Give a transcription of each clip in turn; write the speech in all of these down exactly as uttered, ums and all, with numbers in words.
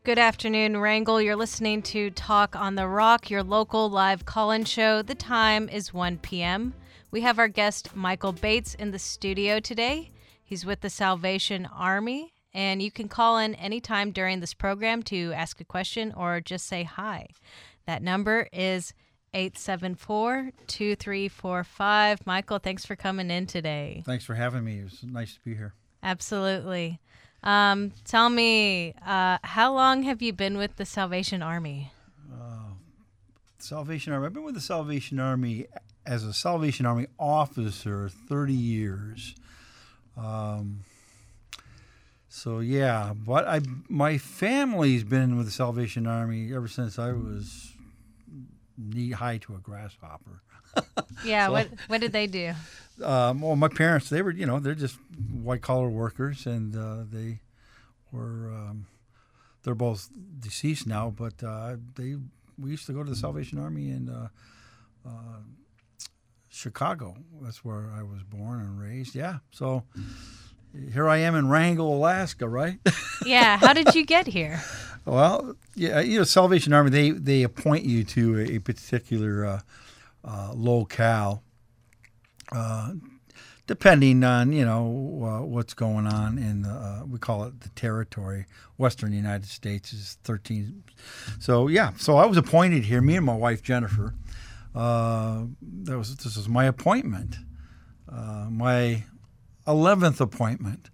Good afternoon, Wrangell. You're listening to Talk on the Rock, your local live call-in show. The time is one p.m. We have our guest, Michael Bates, in the studio today. He's with the Salvation Army, and you can call in anytime during this program to ask a question or just say hi. That number is eight seven four, two three four five. Michael, thanks for coming in today. Thanks for having me. It's nice to be here. Absolutely. Um, tell me, uh, how long have you been with the Salvation Army? Uh, Salvation Army. I've been with the Salvation Army as a Salvation Army officer thirty years. Um, so yeah, but I my family's been with the Salvation Army ever since I was knee high to a grasshopper. Yeah. So, what What did they do? Um, well, my parents, they were, you know, they're just white collar workers, and uh, they were, um, they're both deceased now, but uh, they, we used to go to the Salvation Army in uh, uh, Chicago. That's where I was born and raised. Yeah. So here I am in Wrangell, Alaska, right? Yeah. How did you get here? Well, yeah, you know, Salvation Army, they, they appoint you to a, a particular uh, uh, locale. Uh, depending on, you know, uh, what's going on in the, uh, we call it the territory, Western United States is thirteen. So, yeah, so I was appointed here, me and my wife, Jennifer. Uh, that was This was my appointment, uh, my eleventh appointment.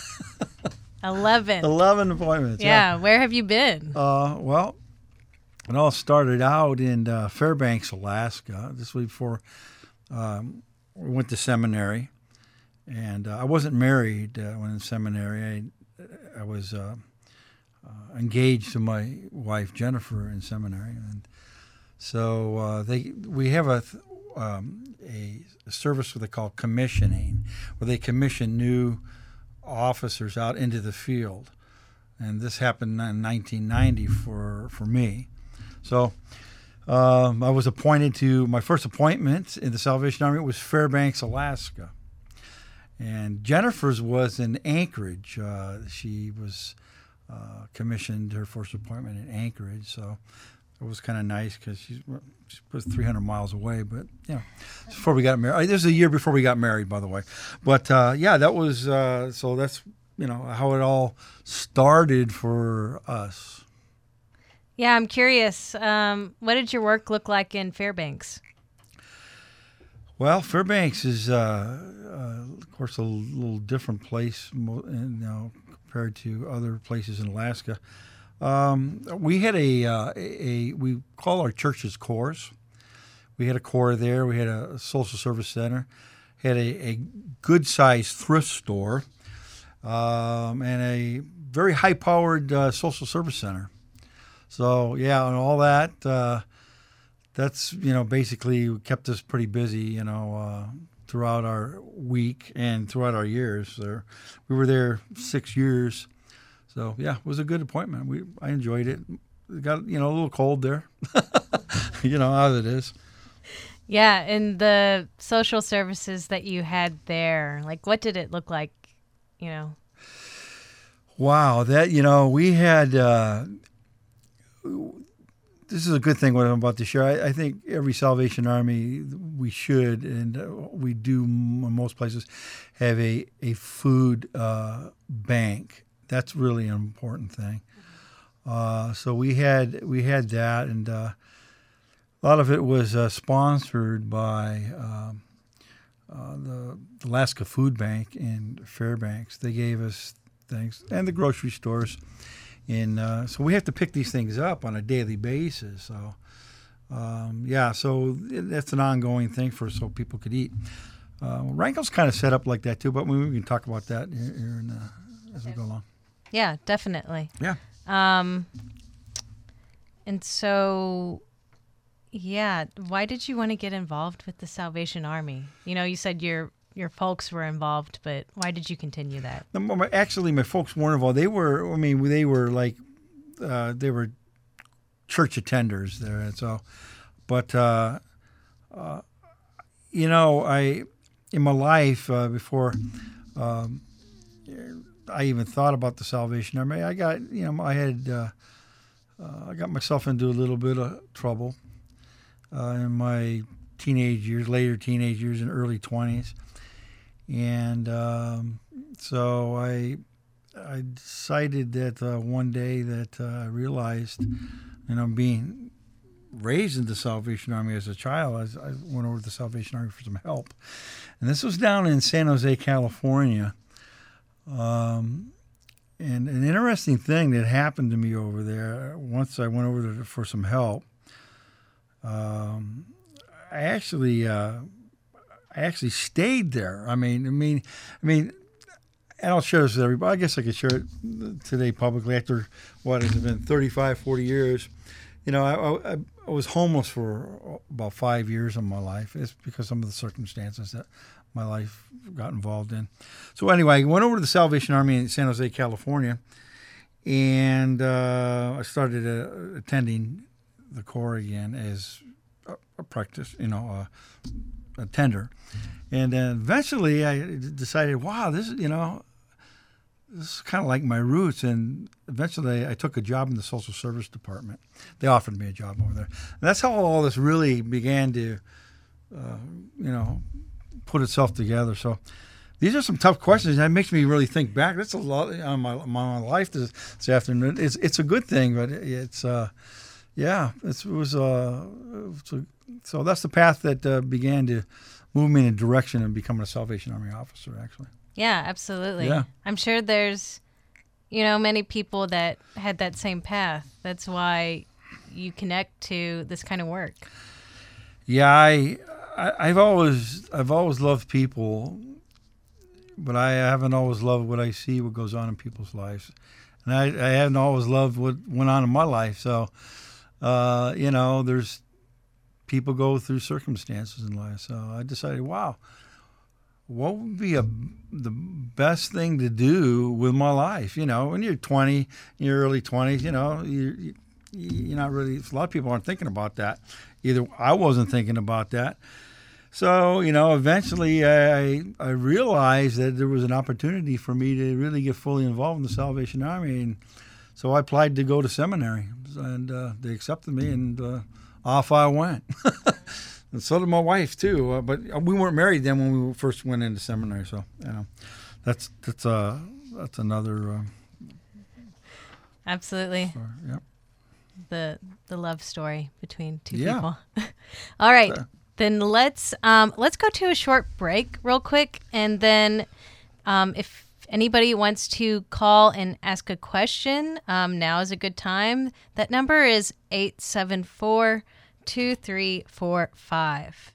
Eleven. Eleven appointments, Yeah. yeah. Where have you been? Uh, well, it all started out in uh, Fairbanks, Alaska. This was before um, we went to seminary, and uh, I wasn't married uh, when in seminary. I, I was uh, uh, engaged to my wife Jennifer in seminary, and so uh, they we have a um, a service what they call commissioning, where they commission new officers out into the field, and this happened in nineteen ninety for for me. So. Um, I was appointed to, my first appointment in the Salvation Army was Fairbanks, Alaska. And Jennifer's was in Anchorage. Uh, she was uh, commissioned, her first appointment in Anchorage. So it was kind of nice because she, she was three hundred miles away. But, yeah, before we got married. This is a year before we got married, by the way. But, uh, yeah, that was, uh, so that's, you know, how it all started for us. Yeah, I'm curious. Um, what did your work look like in Fairbanks? Well, Fairbanks is, uh, uh, of course, a little different place, you know, compared to other places in Alaska. Um, we had a, uh, a, we call our churches corps. We had a corps there. We had a social service center, had a, a good-sized thrift store, um, and a very high-powered uh, social service center. So, yeah, and all that, uh, that's, you know, basically kept us pretty busy, you know, uh, throughout our week and throughout our years. There, we were there six years. So, yeah, it was a good appointment. We I enjoyed it. It got, you know, a little cold there, you know, how it is. Yeah, and the social services that you had there, like, what did it look like, you know? Wow, that, you know, we had... Uh, This is a good thing what I'm about to share. I, I think every Salvation Army, we should, and uh, we do in most places, have a, a food uh, bank. That's really an important thing. Uh, so we had we had that, and uh, a lot of it was uh, sponsored by um, uh, the Alaska Food Bank in Fairbanks. They gave us things, and the grocery stores. In, uh, so we have to pick these things up on a daily basis. So, um, yeah, so that's an ongoing thing for so people could eat. Uh, Wrangell's kind of set up like that too, but we, we can talk about that here, here in, uh, as we go along. Yeah, definitely. Yeah. Um, and so, yeah, why did you want to get involved with the Salvation Army? You know, you said your your folks were involved, but why did you continue that? Actually, my folks weren't involved. They were, I mean, they were like, uh, they were church attenders there, and so, but, uh, uh, you know, I, in my life, uh, before um, I even thought about the Salvation Army, I got, you know, I had uh, uh, I got myself into a little bit of trouble uh, in my teenage years, later teenage years and early twenties. And um, so I I decided that uh, one day that uh, I realized, you know, being raised in the Salvation Army as a child, I, I went over to the Salvation Army for some help. And this was down in San Jose, California. Um, and an interesting thing that happened to me over there, once I went over there for some help, um, I actually, uh, I actually stayed there. I mean, I mean, I mean, and I'll share this with everybody. I guess I could share it today publicly after, what has it been, thirty-five, forty years. You know, I, I, I was homeless for about five years of my life. It's because of some of the circumstances that my life got involved in. So anyway, I went over to the Salvation Army in San Jose, California, and uh, I started uh, attending the Corps again as a, a practice, you know, a, a tender. And then eventually I decided, wow, this is, you know, this is kind of like my roots. And eventually I took a job in the social service department. They offered me a job over there. And that's how all this really began to, uh, you know, put itself together. So these are some tough questions. That makes me really think back. That's a lot on my, my life this, this afternoon. It's it's a good thing, but it's, uh, yeah, it's, it was, uh, it was a, so that's the path that uh, began to move me in a direction of becoming a Salvation Army officer, actually. Yeah, absolutely. Yeah. I'm sure there's, you know, many people that had that same path. That's why you connect to this kind of work. Yeah, I, I I've always I've always loved people, but I haven't always loved what I see, what goes on in people's lives, and I, I haven't always loved what went on in my life. So, uh, you know, there's people go through circumstances in life. So I decided, wow, what would be a, the best thing to do with my life? You know, when you're twenty, in your early twenties, you know, you, you're not really, a lot of people aren't thinking about that. Either I wasn't thinking about that. So, you know, eventually I, I realized that there was an opportunity for me to really get fully involved in the Salvation Army. And so I applied to go to seminary, and uh, they accepted me, and uh, off I went. And so did my wife too. Uh, but we weren't married then when we first went into seminary. So, you know, that's that's uh that's another. Uh, Absolutely. Story. Yep. The the love story between two Yeah. people. All right, So- then let's um let's go to a short break real quick, and then um if anybody wants to call and ask a question, um now is a good time. That number is eight seven four, two three four five.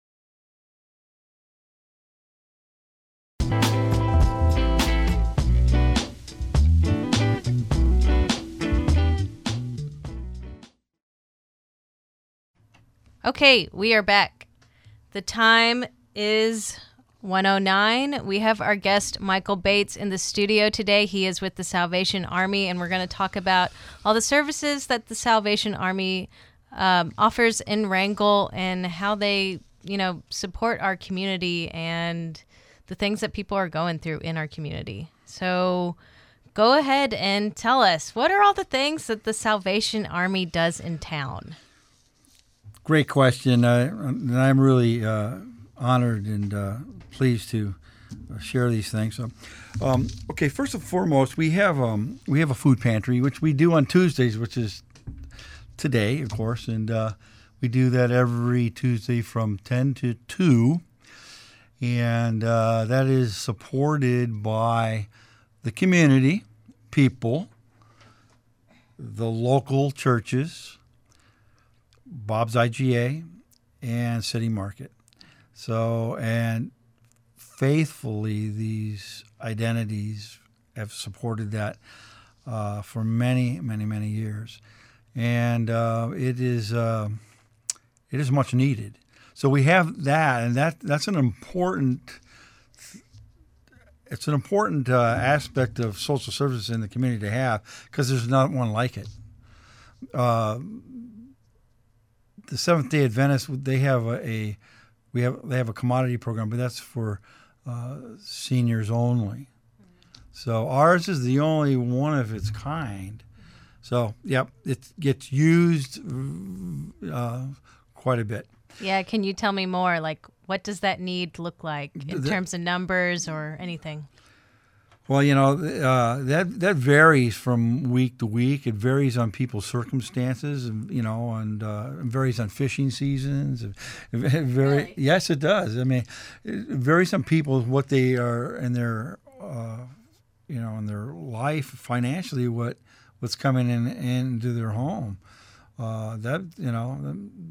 Okay, we are back. The time is one oh nine. We have our guest, Michael Bates, in the studio today. He is with the Salvation Army, and we're going to talk about all the services that the Salvation Army um, offers in Wrangell and how they, you know, support our community and the things that people are going through in our community. So go ahead and tell us, what are all the things that the Salvation Army does in town? Great question. Uh, and I'm really uh, honored and uh, pleased to uh, share these things. So, um, okay, first and foremost, we have um, we have a food pantry, which we do on Tuesdays, which is today, of course, and uh, we do that every Tuesday from ten to two, and uh, that is supported by the community, people, the local churches, Bob's I G A, and City Market. So, and faithfully, these identities have supported that uh, for many, many, many years, and uh, it is uh, it is much needed. So we have that, and that that's an important. It's an important uh, aspect of social services in the community to have, because there's not one like it. Uh, The Seventh-day Adventists, they have a, a we have they have a commodity program, but that's for uh, seniors only. So ours is the only one of its kind. So, yep, it gets used uh, quite a bit. Yeah, can you tell me more? Like, what does that need look like in The- terms of numbers or anything? Well, you know, uh, that that varies from week to week. It varies on people's circumstances, and you know, and uh, it varies on fishing seasons. It very, Really? Yes, it does. I mean, it varies on people what they are in their, uh, you know, in their life financially, what what's coming in into their home. Uh, that you know,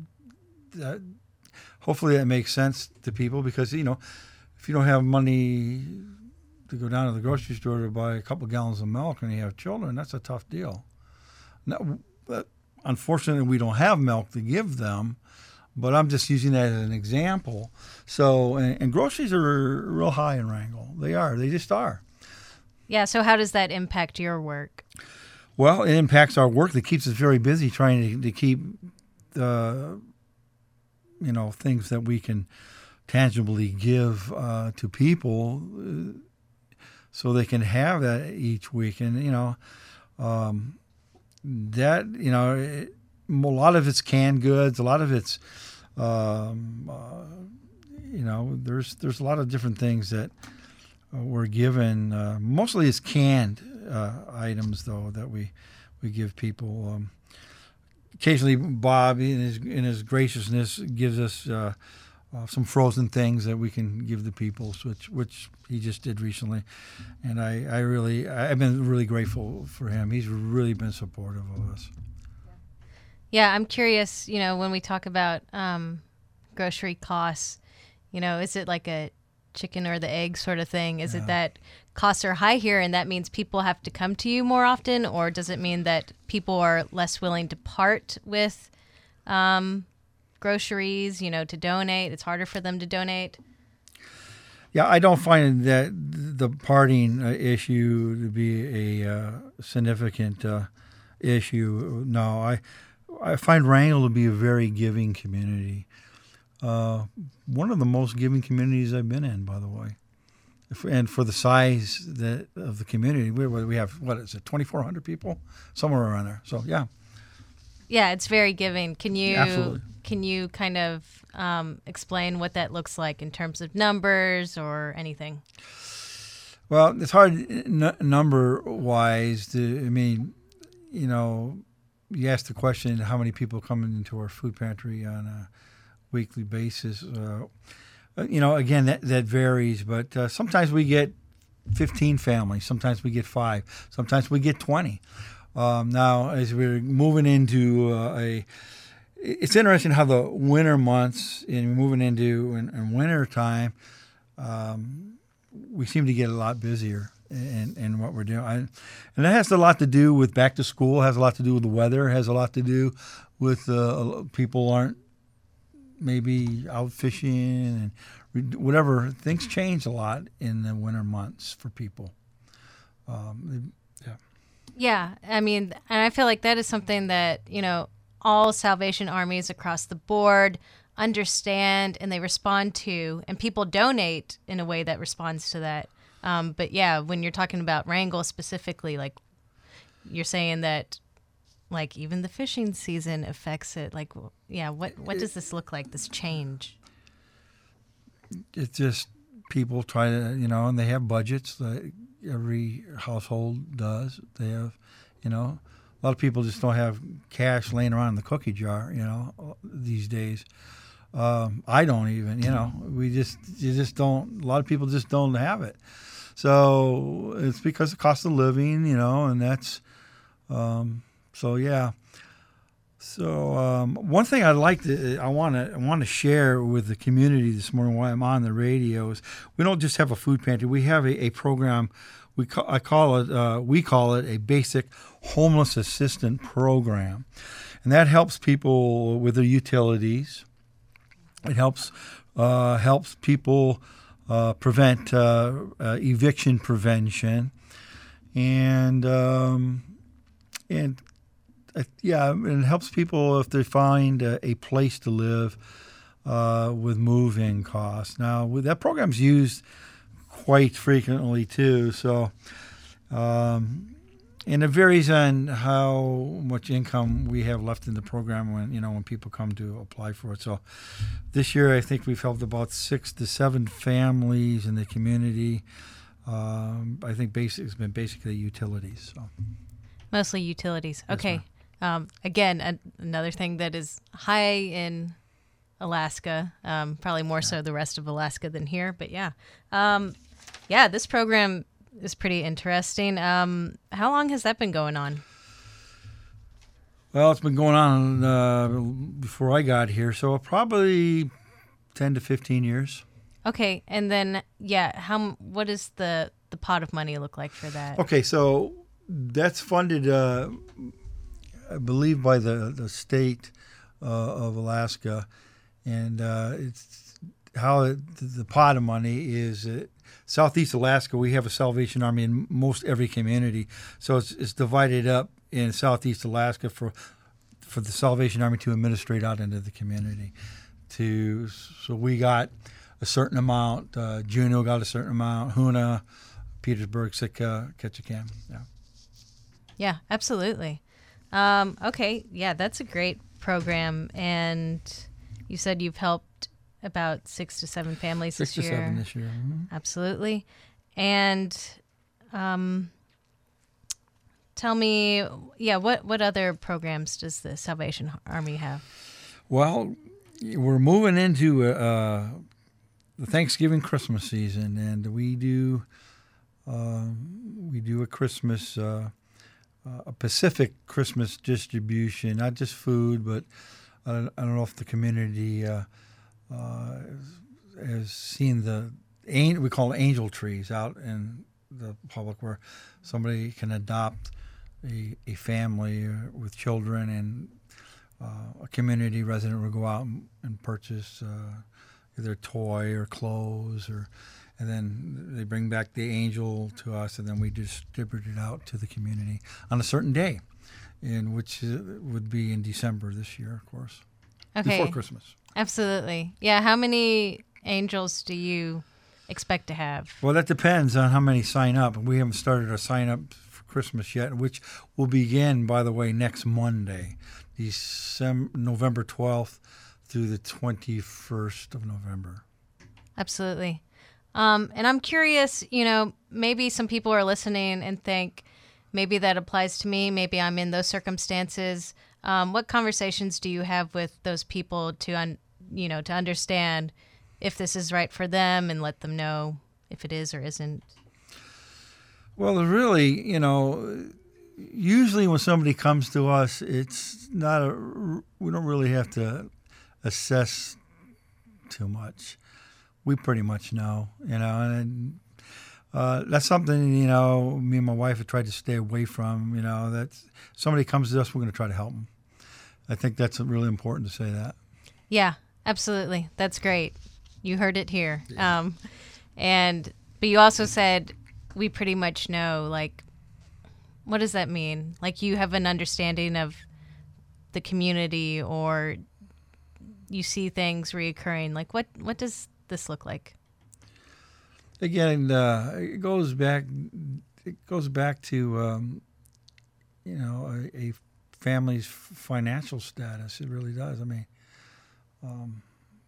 that hopefully that makes sense to people because you know, if you don't have money to go down to the grocery store to buy a couple gallons of milk and you have children, that's a tough deal. Now, but unfortunately, we don't have milk to give them, but I'm just using that as an example. So, and, and groceries are real high in Wrangell. They are. They just are. Yeah, so how does that impact your work? Well, it impacts our work. It keeps us very busy trying to, to keep the, you know, things that we can tangibly give uh, to people uh, so they can have that each week. And, you know, um, that, you know, it, a lot of it's canned goods. A lot of it's, um, uh, you know, there's there's a lot of different things that uh, we're given. Uh, mostly it's canned uh, items, though, that we, we give people. Um, occasionally, Bob, in his, in his graciousness, gives us uh, Uh, some frozen things that we can give the people, which which he just did recently, and I, I really I've been really grateful for him. He's really been supportive of us. Yeah, I'm curious, you know, when we talk about um, grocery costs, you know, is it like a chicken or the egg sort of thing? Is Yeah. it that costs are high here and that means people have to come to you more often, or does it mean that people are less willing to part with um, groceries, you know, to donate? It's harder for them to donate. Yeah, I don't find that the parting uh, issue to be a uh, significant uh, issue. No, I I find Wrangell to be a very giving community. Uh, one of the most giving communities I've been in, by the way. If- And for the size that of the community, we we have, what is it, twenty-four hundred people? Somewhere around there. So, yeah. Yeah, it's very giving. Can you Absolutely. can you kind of um, explain what that looks like in terms of numbers or anything? Well, it's hard n- number-wise to, I mean, you know, you asked the question, how many people come into our food pantry on a weekly basis? Uh, you know, again, that, that varies, but uh, sometimes we get fifteen families, sometimes we get five, sometimes we get twenty. Um, now, as we're moving into uh, a, it's interesting how the winter months and moving into in, in winter time, um, we seem to get a lot busier in, in what we're doing. I, and that has a lot to do with back to school, has a lot to do with the weather, has a lot to do with uh, people aren't maybe out fishing and whatever. Things change a lot in the winter months for people. Um, yeah. Yeah, I mean, and I feel like that is something that, you know, all Salvation Armies across the board understand and they respond to, and people donate in a way that responds to that. Um, but yeah, when you're talking about Wrangell specifically, like you're saying that, like even the fishing season affects it. Like, yeah, what what does this look like? This change? It's just people try to, you know, and they have budgets that every household does. They have, you know, a lot of people just don't have cash laying around in the cookie jar, you know, these days. Um, I don't even, you know, we just, you just don't, a lot of people just don't have it. So it's because of cost of living, you know, and that's, um, so yeah. So um, one thing I'd like to, I want to, I want to share with the community this morning while I'm on the radio is we don't just have a food pantry. We have a, a program. We call, I call it, uh, we call it a basic homeless assistant program, and that helps people with their utilities. It helps uh, helps people uh, prevent uh, uh, eviction prevention, and um, and uh, yeah, and it helps people if they find a, a place to live uh, with move-in costs. Now, with that program's used quite frequently too. So, um, And it varies on how much income we have left in the program when you know when people come to apply for it. So this year, I think we've helped about six to seven families in the community. Um, I think basic it's been basically utilities. So mostly utilities. Yes, Okay. Um, again, a, another thing that is high in Alaska, um, probably more so the rest of Alaska than here, but yeah, um, yeah, this program is pretty interesting. Um, how long has that been going on? Well, it's been going on uh, before I got here, so probably ten to fifteen years. Okay, and then yeah, how what does the the pot of money look like for that? Okay, so that's funded, uh, I believe, by the the state uh, of Alaska, and uh, it's how it, the pot of money is. Uh, Southeast Alaska, we have a Salvation Army in most every community, so it's it's divided up in Southeast Alaska for for the Salvation Army to administrate out into the community. To so we got a certain amount. Uh, Juneau got a certain amount. Hoonah, Petersburg, Sitka, Ketchikan. Yeah. Yeah, absolutely. Um, okay, yeah, that's a great program, and you said you've helped about six to seven families Six this to year. seven this year. Mm-hmm. Absolutely. And um, tell me, yeah, what, what other programs does the Salvation Army have? Well, we're moving into uh, the Thanksgiving Christmas season, and we do uh, we do a Christmas uh, a Pacific Christmas distribution, not just food, but I don't, I don't know if the community uh, uh, has seen the we call it angel trees out in the public, where somebody can adopt a, a family with children, and uh, a community resident will go out and, and purchase uh, either a toy or clothes, or and then they bring back the angel to us, and then we distribute it out to the community on a certain day, in which would be in December this year, of course, Okay. before Christmas. Absolutely. Yeah, how many angels do you expect to have? Well, that depends on how many sign up. We haven't started our sign up for Christmas yet, which will begin, by the way, next Monday, December, November twelfth through the twenty-first of November. Absolutely. Um, and I'm curious, you know, maybe some people are listening and think maybe that applies to me. Maybe I'm in those circumstances. Um, what conversations do you have with those people to, un- you know, to understand if this is right for them and let them know if it is or isn't? Well, really, you know, usually when somebody comes to us, it's not a, we don't really have to assess too much. We pretty much know, you know, and uh, that's something, you know, me and my wife have tried to stay away from, you know, that somebody comes to us, we're going to try to help them. I think that's really important to say that. Yeah, absolutely. That's great. You heard it here. Yeah. Um, and, but you also said we pretty much know, like, what does that mean? Like, you have an understanding of the community, or you see things reoccurring. Like, what, what does this look like? Again, uh, it goes back. It goes back to um, you know a, a family's financial status. It really does. I mean, um,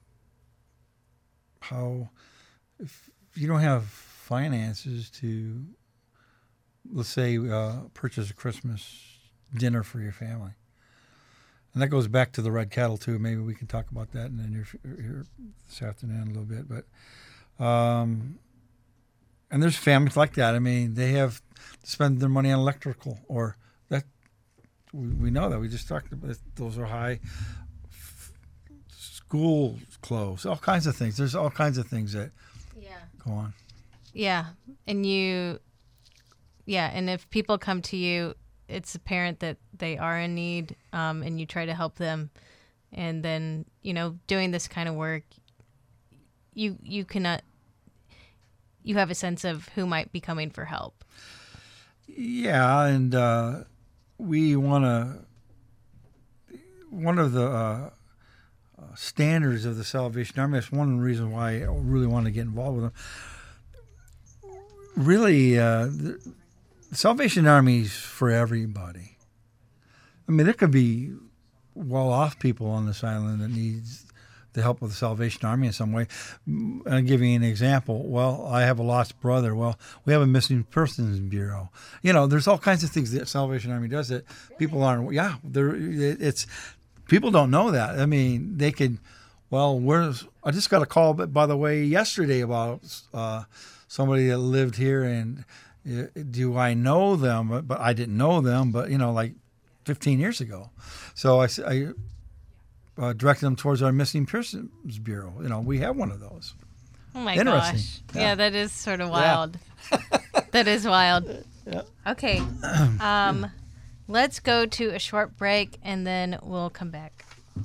how if you don't have finances to, let's say, uh, purchase a Christmas dinner for your family. And that goes back to the red cattle too. Maybe we can talk about that in your, here this afternoon a little bit. But um, and there's families like that. I mean, they have to spend their money on electrical, or that we, we know that we just talked about. Those are high. F- school clothes, all kinds of things. There's all kinds of things that yeah. go on. Yeah, and you, yeah, and if people come to you, it's apparent that they are in need, um, and you try to help them. And then, you know, doing this kind of work, you you cannot, you have a sense of who might be coming for help. Yeah, and uh, we want to, one of the uh, uh, standards of the Salvation Army, that's one of the reasons why I really want to get involved with them. Really, uh, the Salvation Army's for everybody. I mean, there could be well-off people on this island that needs the help of the Salvation Army in some way. I'll give you an example. Well, I have a lost brother. Well, we have a missing persons bureau. You know, there's all kinds of things that Salvation Army does that people aren't. Yeah, there. It's people don't know that. I mean, they could. Well, where's I just got a call, by the way, yesterday about uh, somebody that lived here, and uh, do I know them? But I didn't know them. But you know, like fifteen years ago. So I. I Uh, directed them towards our missing persons bureau. You know, we have one of those. Oh my Interesting. gosh! Yeah. Yeah. that is sort of wild. Yeah. That is wild. Yeah. Okay, um, let's go to a short break and then we'll come back.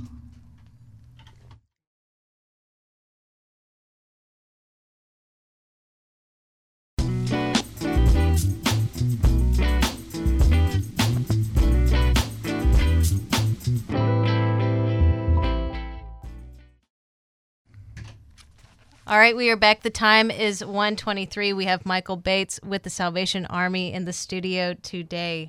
All right, we are back. The time is one twenty-three. We have Michael Bates with the Salvation Army in the studio today.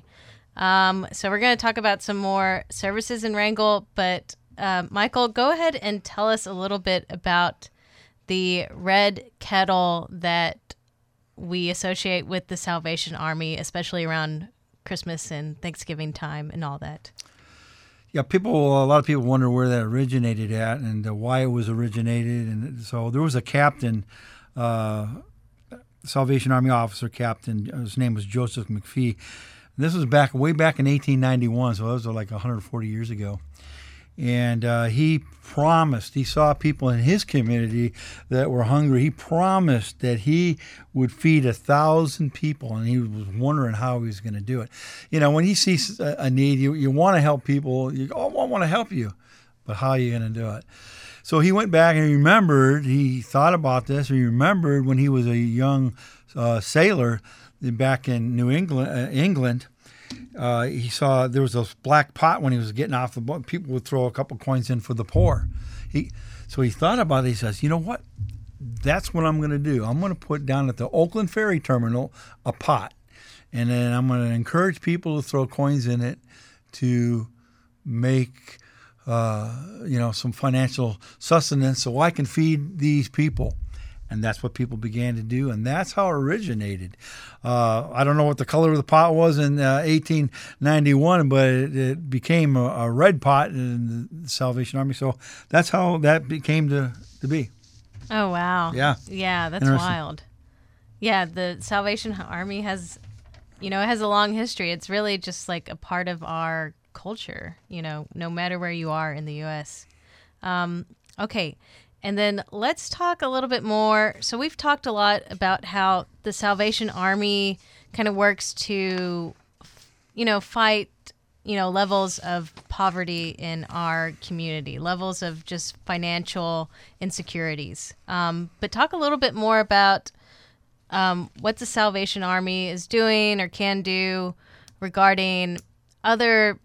Um, so we're going to talk about some more services in Wrangell, but uh, Michael, go ahead and tell us a little bit about the red kettle that we associate with the Salvation Army, especially around Christmas and Thanksgiving time and all that. Yeah, people. A lot of people wonder where that originated at and uh, why it was originated. And so there was a captain, uh, Salvation Army officer captain. His name was Joseph McPhee. This was back way back in eighteen ninety-one, so that was like one hundred forty years ago. And uh, he promised, he saw people in his community that were hungry. He promised that he would feed a thousand people, and he was wondering how he was going to do it. You know, when he sees a, a need, you, you want to help people. You go, oh, I want to help you, but how are you going to do it? So he went back and he remembered, he thought about this. He remembered when he was a young uh, sailor back in New England, uh, England. Uh, he saw there was a black pot when he was getting off the boat. People would throw a couple coins in for the poor. He, so he thought about it. He says, you know what? That's what I'm going to do. I'm going to put down at the Oakland Ferry Terminal a pot. And then I'm going to encourage people to throw coins in it to make, uh, you know, some financial sustenance so I can feed these people. And that's what people began to do, and that's how it originated. Uh, I don't know what the color of the pot was in uh, eighteen ninety-one, but it, it became a, a red pot in the Salvation Army. So that's how that became to, to be. Oh, wow. Yeah. Yeah, that's wild. Yeah, the Salvation Army has, you know, it has a long history. It's really just like a part of our culture, you know, no matter where you are in the U S Um, okay. And then let's talk a little bit more. So we've talked a lot about how the Salvation Army kind of works to, you know, fight, you know, levels of poverty in our community, levels of just financial insecurities. Um, but talk a little bit more about um, what the Salvation Army is doing or can do regarding other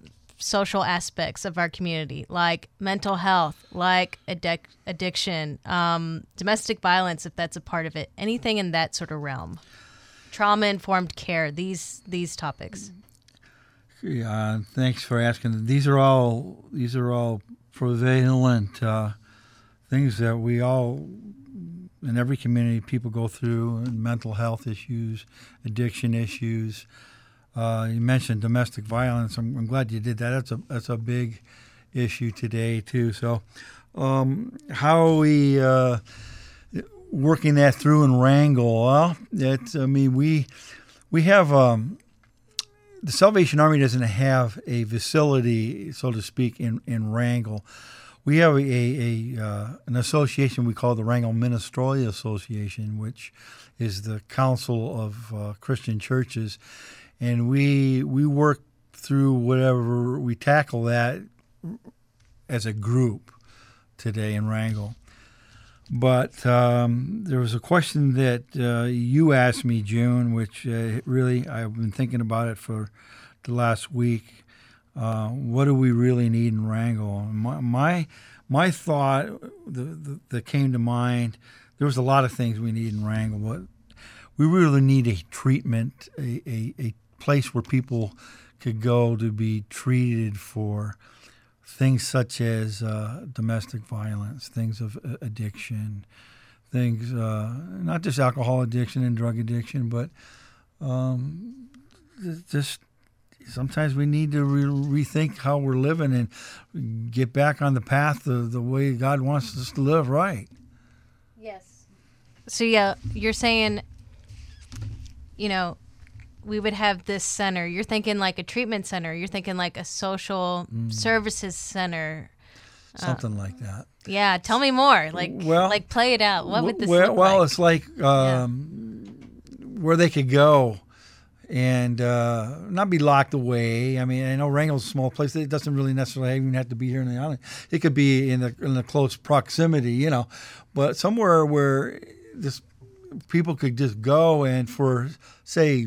social aspects of our community, like mental health, like addic- addiction, um, domestic violence, if that's a part of it, anything in that sort of realm, trauma-informed care, these these topics. Yeah, thanks for asking. These are all these are all prevalent uh, things that we all in every community people go through, and mental health issues, addiction issues. Uh, you mentioned domestic violence. I'm, I'm glad you did that. That's a that's a big issue today too. So, um, how are we uh, working that through in Wrangell? Well, it's, I mean, we we have um, the Salvation Army doesn't have a facility, so to speak, in in Wrangell. We have a, a, a uh, an association we call the Wrangell Ministerial Association, which is the council of uh, Christian churches. And we we work through whatever, we tackle that as a group today in Wrangell. But um, there was a question that uh, you asked me, June, which uh, really, I've been thinking about it for the last week. Uh, what do we really need in Wrangell? My my, my thought the, the, that came to mind, there was a lot of things we need in Wrangell, but we really need a treatment, a, a, a place where people could go to be treated for things such as uh, domestic violence, things of uh, addiction, things, uh, not just alcohol addiction and drug addiction, but um, just sometimes we need to re- rethink how we're living and get back on the path of the way God wants us to live right. Yes. So, yeah, you're saying, you know, we would have this center. You're thinking like a treatment center. You're thinking like a social mm. services center. Something uh, like that. Yeah. Tell me more. Like, well, like play it out. What would this well, look well, like? It's like um, yeah. where they could go and uh, not be locked away. I mean, I know Wrangell's a small place. It doesn't really necessarily even have to be here in the island. It could be in the in the close proximity, you know, but somewhere where this people could just go and for, say,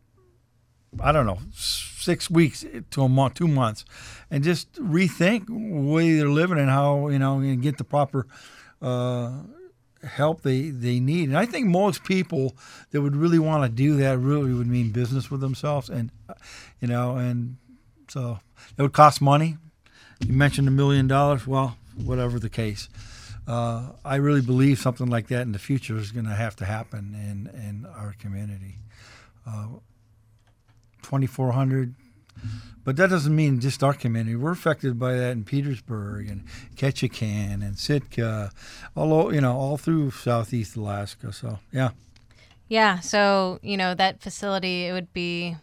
I don't know, six weeks to a month, two months, and just rethink the way they're living and how, you know, and get the proper uh, help they, they need. And I think most people that would really want to do that really would mean business with themselves. And, you know, and so it would cost money. You mentioned a million dollars. Well, whatever the case. Uh, I really believe something like that in the future is going to have to happen in, in our community. Uh, twenty-four hundred, but that doesn't mean just our community. We're affected by that in Petersburg and Ketchikan and Sitka, all you know, all through Southeast Alaska. So yeah, yeah. So you know that facility, it would be,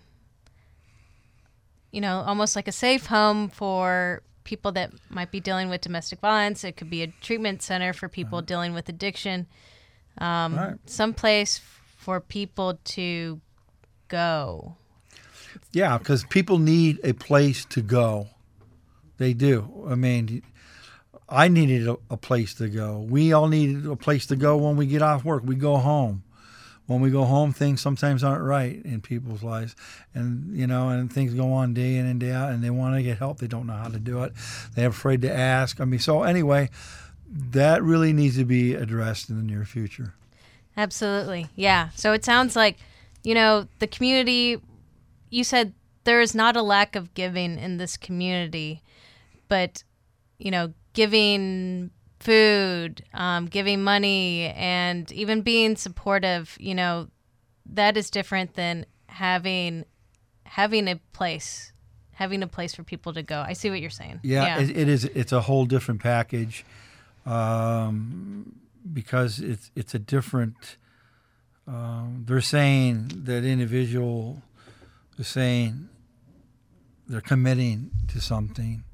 you know, almost like a safe home for people that might be dealing with domestic violence. It could be a treatment center for people right. dealing with addiction. Um, right. Some place for people to go. Yeah, because people need a place to go. They do. I mean, I needed a, a place to go. We all needed a place to go when we get off work. We go home. When we go home, things sometimes aren't right in people's lives. And, you know, and things go on day in and day out, and they want to get help. They don't know how to do it. They're afraid to ask. I mean, so anyway, that really needs to be addressed in the near future. Absolutely. Yeah. So it sounds like, you know, the community, you said there is not a lack of giving in this community, but, you know, giving food, um, giving money, and even being supportive, you know, that is different than having having a place, having a place for people to go. I see what you're saying. Yeah, yeah. It, it is. It's a whole different package um, because it's it's a different. Um, they're saying that individual is saying they're committing to something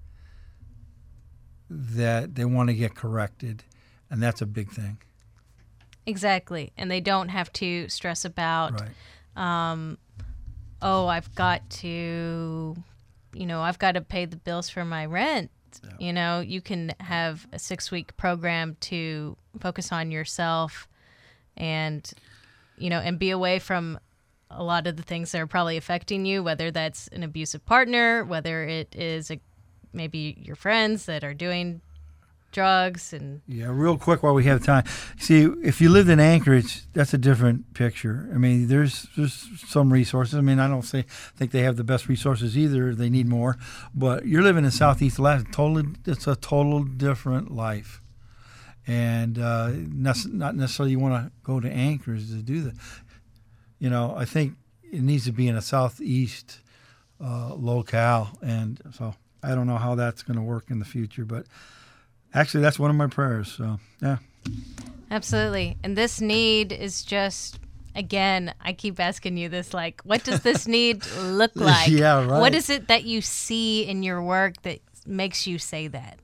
that they want to get corrected, and that's a big thing. Exactly, and they don't have to stress about, right. um, oh, I've got to, you know, I've got to pay the bills for my rent. Yeah. You know, you can have a six-week program to focus on yourself and, you know, and be away from a lot of the things that are probably affecting you, whether that's an abusive partner, whether it is a maybe your friends that are doing drugs. And yeah, real quick while we have time. See, if you lived in Anchorage, that's a different picture. I mean, there's there's some resources. I mean, I don't say think they have the best resources either. They need more. But you're living in Southeast Alaska. Totally, it's a total different life. And uh, not necessarily you want to go to Anchorage to do that. You know, I think it needs to be in a Southeast uh, locale. And so I don't know how that's going to work in the future, but actually that's one of my prayers. So, yeah. Absolutely. And this need is just, again, I keep asking you this, like, what does this need look like? Yeah, right. What is it that you see in your work that makes you say that?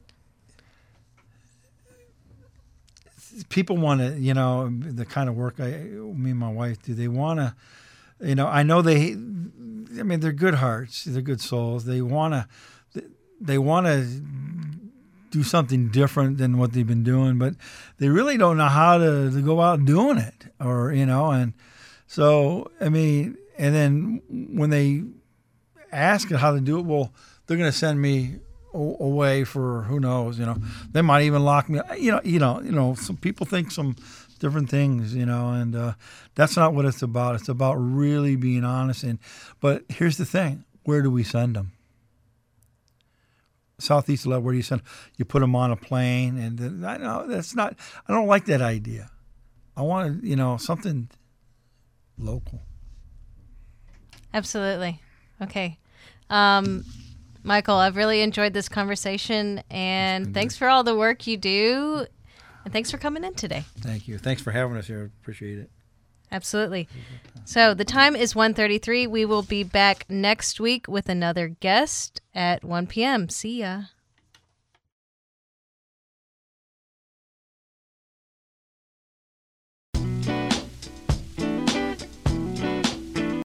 People want to, you know, the kind of work I, me and my wife do, they want to, you know, I know they, I mean, they're good hearts, they're good souls. They want to, they want to do something different than what they've been doing, but they really don't know how to, to go out doing it, or, you know, and so, I mean, and then when they ask how to do it, well, they're going to send me away for who knows, you know, they might even lock me, you know, you know, you know, some people think some different things, you know, and uh, that's not what it's about. It's about really being honest. And but here's the thing: where do we send them? Southeast Love, where do you send? You put them on a plane, and I know that's not. I don't like that idea. I want to, you know, something local. Absolutely. Okay. Um, Michael, I've really enjoyed this conversation, and thanks for all the work you do, and thanks for coming in today. Thank you. Thanks for having us here. Appreciate it. Absolutely. So the time is one thirty-three. We will be back next week with another guest at one p.m. See ya.